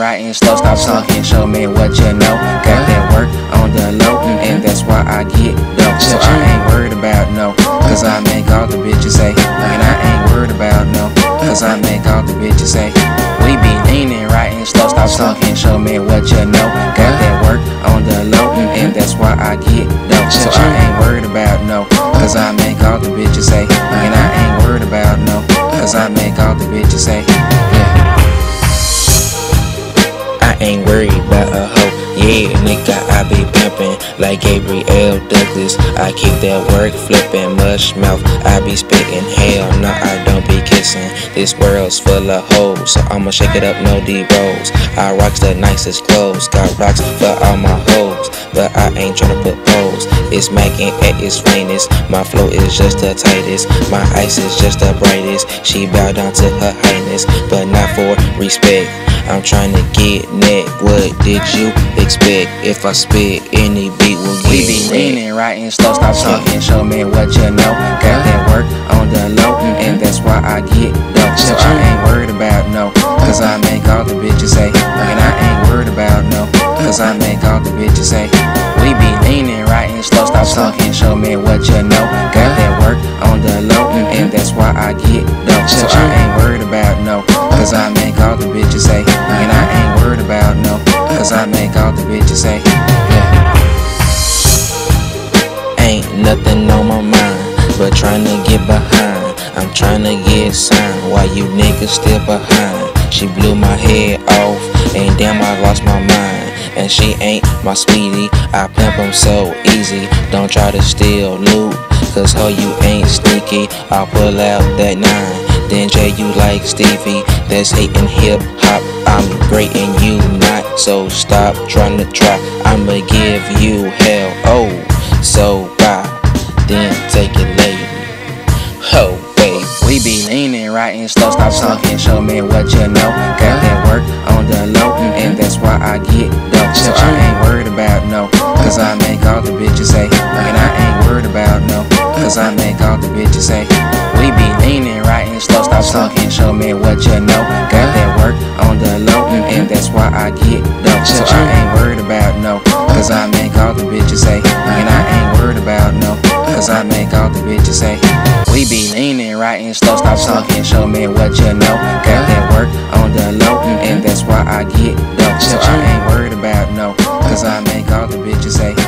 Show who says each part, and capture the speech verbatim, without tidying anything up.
Speaker 1: right and slow, stop talking, show me what you know. Got that work on the low, and that's why I get dope. So I ain't worried about no, cause I make all the bitches say. And I ain't worried about no, cause I make all the bitches say. We be leaning right and slow, stop talking, show me what you know. Got that work on the low, and that's why I get dope. So I ain't worried about no, cause I make all the bitches say. And I ain't worried about no, cause I make all the bitches say. Yeah.
Speaker 2: I ain't worried about a hoe, yeah, nigga, I be pimpin' like Gabriel Douglas. I keep that work flippin', mush mouth, I be spittin', hell no, I don't be kissin'. This world's full of hoes, so I'ma shake it up, no D-rolls. I rocks the nicest clothes, got rocks for all my hoes, but I ain't tryna put poles. It's mackin' at its finest, my flow is just the tightest, my ice is just the brightest. She bow down to her highness, but not for respect. I'm tryna get neck, what did you expect? If I spit, any beat will get
Speaker 1: We be leaning right and slow, stop talking, show me what you know. Got that work on the low, and that's why I get dope. So I ain't worried about no, cause I make all the bitches say. And I ain't worried about no, cause I make all the bitches say. We be leaning right and slow, stop talking, show me what you know. Got that work on the low, and that's why I get dope. So I ain't worried about no, cause I make all the bitches say. And I ain't worried about no, cause I make all the bitches say. Yeah.
Speaker 2: Ain't nothing on my mind but tryna get behind. I'm tryna get signed while you niggas still behind. She blew my head off, and damn I lost my mind. And she ain't my sweetie, I pimp 'em so easy. Don't try to steal loot, cause ho you ain't sneaky. I'll pull out that nine, then Jay you like Stevie. That's hating hip hop, I'm great and you not. So stop trying to try, I'ma give you hell. Oh, so bye, then take it lady. Ho, babe.
Speaker 1: We be leaning right and slow, stop talking, show me what you know. Got that work on the low, and that's why I get dope. So I ain't worried about no, cause I make all the bitches say. And I ain't worried about no, cause I make all the bitches say. We be leaning right and slow, stop talking, show me what you know. Got that work on the low, and that's why I get dope. So I ain't worried about no, cause I make all the bitches say. And I ain't worried about no, cause I make all the bitches say. We be leaning right and slow, stop talking, show me what you know. Got that work on the low, and that's why I get dope. So I ain't worried about no, cause I make all the bitches say.